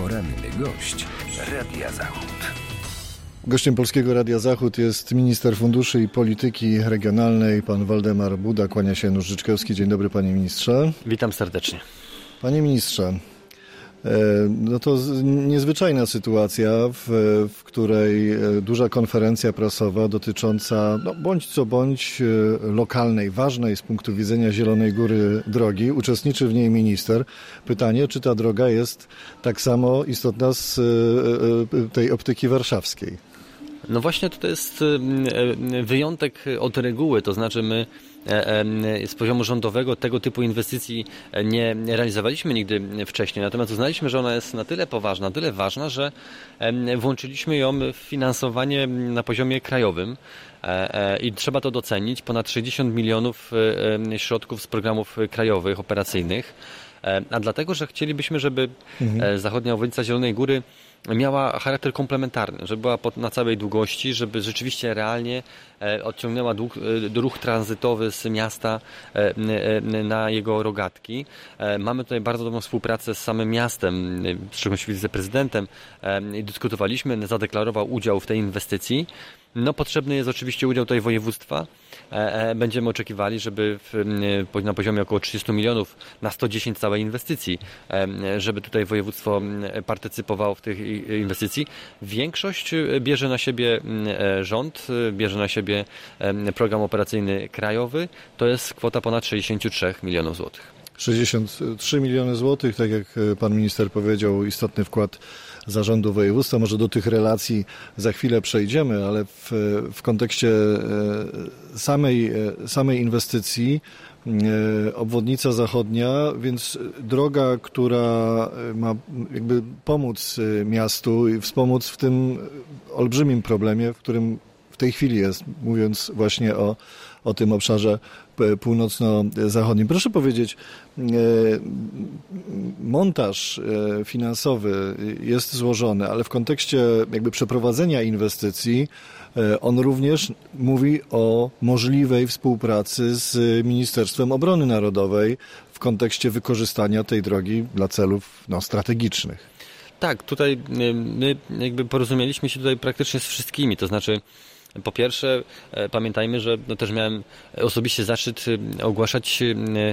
Poranny gość Radia Zachód. Gościem Polskiego Radia Zachód jest minister funduszy i polityki regionalnej, pan Waldemar Buda. Kłania się Janusz Życzkowski. Dzień dobry, panie ministrze. Witam serdecznie. Panie ministrze, no to niezwyczajna sytuacja, w której duża konferencja prasowa dotycząca bądź co bądź lokalnej, ważnej z punktu widzenia Zielonej Góry drogi. Uczestniczy w niej minister. Pytanie, czy ta droga jest tak samo istotna z tej optyki warszawskiej? No właśnie to jest wyjątek od reguły, to znaczy my z poziomu rządowego tego typu inwestycji nie realizowaliśmy nigdy wcześniej, natomiast uznaliśmy, że ona jest na tyle poważna, na tyle ważna, że włączyliśmy ją w finansowanie na poziomie krajowym i trzeba to docenić. Ponad 60 milionów środków z programów krajowych, operacyjnych, a dlatego, że chcielibyśmy, żeby zachodnia obwodnica Zielonej Góry miała charakter komplementarny, żeby była na całej długości, żeby rzeczywiście realnie odciągnęła ruch tranzytowy z miasta na jego rogatki. Mamy tutaj bardzo dobrą współpracę z samym miastem, w szczególności z wiceprezydentem. Dyskutowaliśmy, zadeklarował udział w tej inwestycji. No, potrzebny jest oczywiście udział tutaj województwa. Będziemy oczekiwali, żeby na poziomie około 30 milionów na 110 całej inwestycji, żeby tutaj województwo partycypowało w tych inwestycji. Większość bierze na siebie rząd, bierze na siebie program operacyjny krajowy. To jest kwota ponad 63 milionów złotych. 63 miliony złotych, tak jak pan minister powiedział, istotny wkład zarządu województwa. Może do tych relacji za chwilę przejdziemy, ale w kontekście samej inwestycji obwodnica zachodnia, więc droga, która ma jakby pomóc miastu i wspomóc w tym olbrzymim problemie, w którym w tej chwili jest, mówiąc właśnie o tym obszarze północno-zachodnim. Proszę powiedzieć, montaż finansowy jest złożony, ale w kontekście jakby przeprowadzenia inwestycji on również mówi o możliwej współpracy z Ministerstwem Obrony Narodowej w kontekście wykorzystania tej drogi dla celów strategicznych. Tak, tutaj my jakby porozumieliśmy się tutaj praktycznie z wszystkimi, to znaczy po pierwsze, pamiętajmy, że też miałem osobiście zaszczyt ogłaszać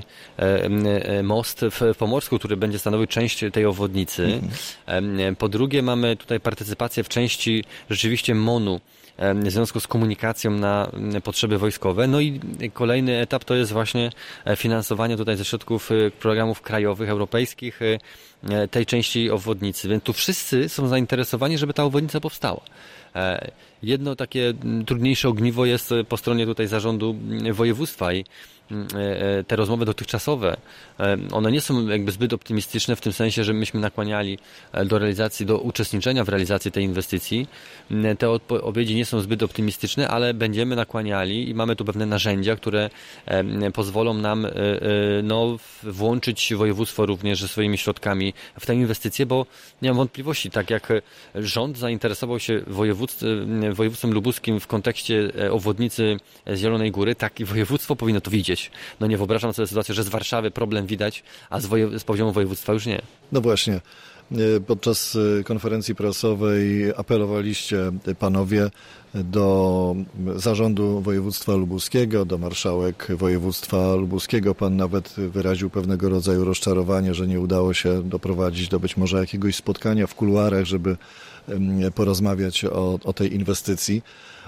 most w Pomorsku, który będzie stanowił część tej obwodnicy. Po drugie, mamy tutaj partycypację w części rzeczywiście MON-u w związku z komunikacją na potrzeby wojskowe. No i kolejny etap to jest właśnie finansowanie tutaj ze środków programów krajowych, europejskich tej części obwodnicy. Więc tu wszyscy są zainteresowani, żeby ta obwodnica powstała. Jedno takie trudniejsze ogniwo jest po stronie tutaj zarządu województwa i te rozmowy dotychczasowe, one nie są jakby zbyt optymistyczne w tym sensie, że myśmy nakłaniali do uczestniczenia w realizacji tej inwestycji. Te odpowiedzi nie są zbyt optymistyczne, ale będziemy nakłaniali i mamy tu pewne narzędzia, które pozwolą nam włączyć województwo również ze swoimi środkami w tę inwestycję, bo nie mam wątpliwości, tak jak rząd zainteresował się województwem lubuskim w kontekście obwodnicy Zielonej Góry, tak i województwo powinno to widzieć. No nie wyobrażam sobie sytuacji, że z Warszawy problem widać, a z poziomu województwa już nie. No właśnie. Podczas konferencji prasowej apelowaliście panowie do zarządu województwa lubuskiego, do marszałek województwa lubuskiego. Pan nawet wyraził pewnego rodzaju rozczarowanie, że nie udało się doprowadzić do być może jakiegoś spotkania w kuluarach, żeby porozmawiać o tej inwestycji.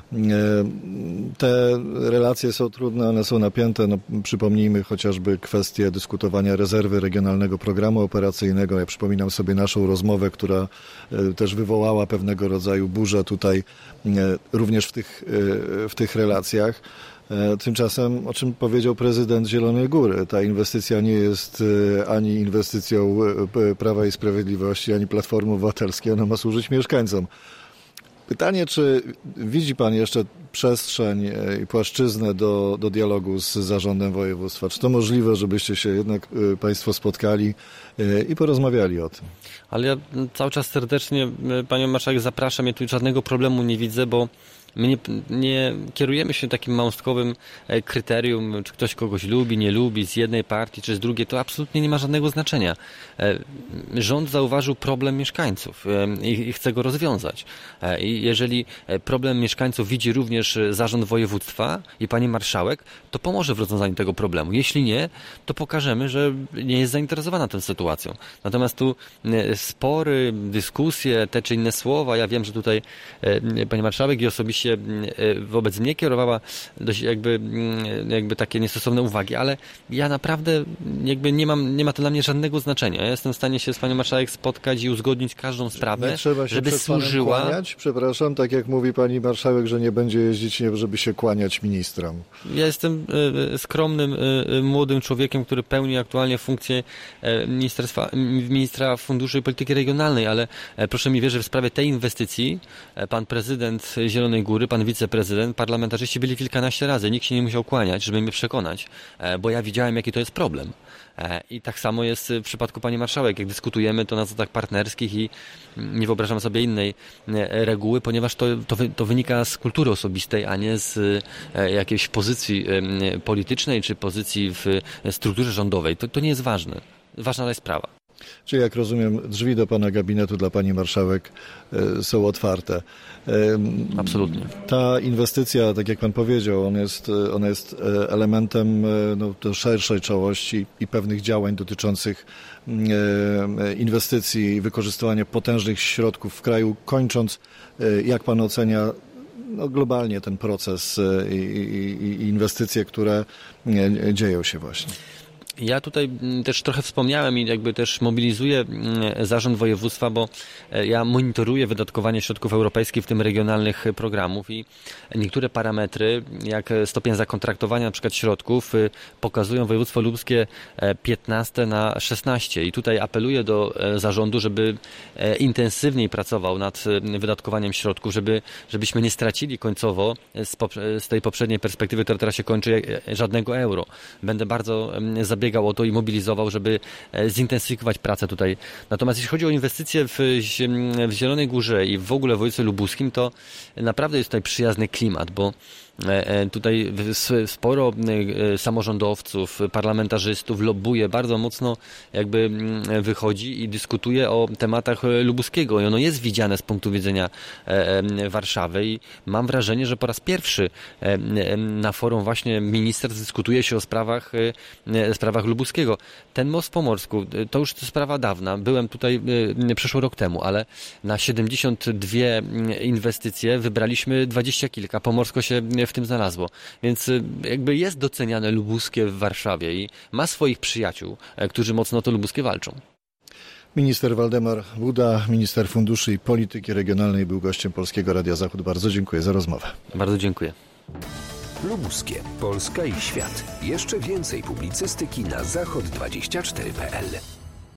Te relacje są trudne, one są napięte. Przypomnijmy chociażby kwestię dyskutowania rezerwy regionalnego programu operacyjnego. Ja przypominam sobie naszą rozmowę, która też wywołała pewnego rodzaju burzę tutaj również w tych relacjach. Tymczasem, o czym powiedział prezydent Zielonej Góry, ta inwestycja nie jest ani inwestycją Prawa i Sprawiedliwości, ani Platformy Obywatelskiej. Ona ma służyć mieszkańcom. Pytanie, czy widzi pan jeszcze przestrzeń i płaszczyznę do dialogu z zarządem województwa? Czy to możliwe, żebyście się jednak państwo spotkali i porozmawiali o tym? Ale ja cały czas serdecznie panią marszałek zapraszam. Ja tu żadnego problemu nie widzę, bo My nie kierujemy się takim małostkowym kryterium, czy ktoś kogoś lubi, nie lubi, z jednej partii, czy z drugiej. To absolutnie nie ma żadnego znaczenia. Rząd zauważył problem mieszkańców i chce go rozwiązać. I jeżeli problem mieszkańców widzi również zarząd województwa i pani marszałek, to pomoże w rozwiązaniu tego problemu. Jeśli nie, to pokażemy, że nie jest zainteresowana tą sytuacją. Natomiast tu spory, dyskusje, te czy inne słowa, ja wiem, że tutaj pani marszałek i osobiście wobec mnie kierowała dość jakby takie niestosowne uwagi, ale ja naprawdę jakby nie ma to dla mnie żadnego znaczenia. Ja jestem w stanie się z panią marszałek spotkać i uzgodnić każdą sprawę, żeby służyła. Kłaniać? Przepraszam, tak jak mówi pani marszałek, że nie będzie jeździć, żeby się kłaniać ministrom. Ja jestem skromnym, młodym człowiekiem, który pełni aktualnie funkcję ministra funduszy i polityki regionalnej, ale proszę mi wierzyć, że w sprawie tej inwestycji pan prezydent Zielonej Góry, pan wiceprezydent, parlamentarzyści byli kilkanaście razy. Nikt się nie musiał kłaniać, żeby mnie przekonać, bo ja widziałem, jaki to jest problem. I tak samo jest w przypadku pani marszałek. Jak dyskutujemy, to na zasadach partnerskich i nie wyobrażam sobie innej reguły, ponieważ to wynika z kultury osobistej, a nie z jakiejś pozycji politycznej czy pozycji w strukturze rządowej. To nie jest ważne. Ważna jest sprawa. Czyli jak rozumiem, drzwi do pana gabinetu dla pani marszałek są otwarte. Absolutnie. Ta inwestycja, tak jak pan powiedział, ona jest elementem szerszej całości i pewnych działań dotyczących inwestycji i wykorzystywania potężnych środków w kraju, kończąc, jak pan ocenia, globalnie ten proces i inwestycje, które dzieją się właśnie. Ja tutaj też trochę wspomniałem i jakby też mobilizuję zarząd województwa, bo ja monitoruję wydatkowanie środków europejskich, w tym regionalnych programów i niektóre parametry, jak stopień zakontraktowania na przykład środków, pokazują województwo lubuskie 15/16 i tutaj apeluję do zarządu, żeby intensywniej pracował nad wydatkowaniem środków, żebyśmy nie stracili końcowo z tej poprzedniej perspektywy, która teraz się kończy, żadnego euro. Będę bardzo zabiegał o to i mobilizował, żeby zintensyfikować pracę tutaj. Natomiast jeśli chodzi o inwestycje w Zielonej Górze i w ogóle w województwie lubuskim, to naprawdę jest tutaj przyjazny klimat, bo tutaj sporo samorządowców, parlamentarzystów lobbuje, bardzo mocno jakby wychodzi i dyskutuje o tematach lubuskiego i ono jest widziane z punktu widzenia Warszawy i mam wrażenie, że po raz pierwszy na forum właśnie ministerstw dyskutuje się o sprawach lubuskiego. Ten most w Pomorsku, to już sprawa dawna. Byłem tutaj przeszły rok temu, ale na 72 inwestycje wybraliśmy 20 kilka. Pomorsko się w tym znalazło. Więc jakby jest doceniane lubuskie w Warszawie i ma swoich przyjaciół, którzy mocno o to lubuskie walczą. Minister Waldemar Buda, minister funduszy i polityki regionalnej, był gościem Polskiego Radia Zachód. Bardzo dziękuję za rozmowę. Bardzo dziękuję. Lubuskie, Polska i świat. Jeszcze więcej publicystyki na zachod24.pl.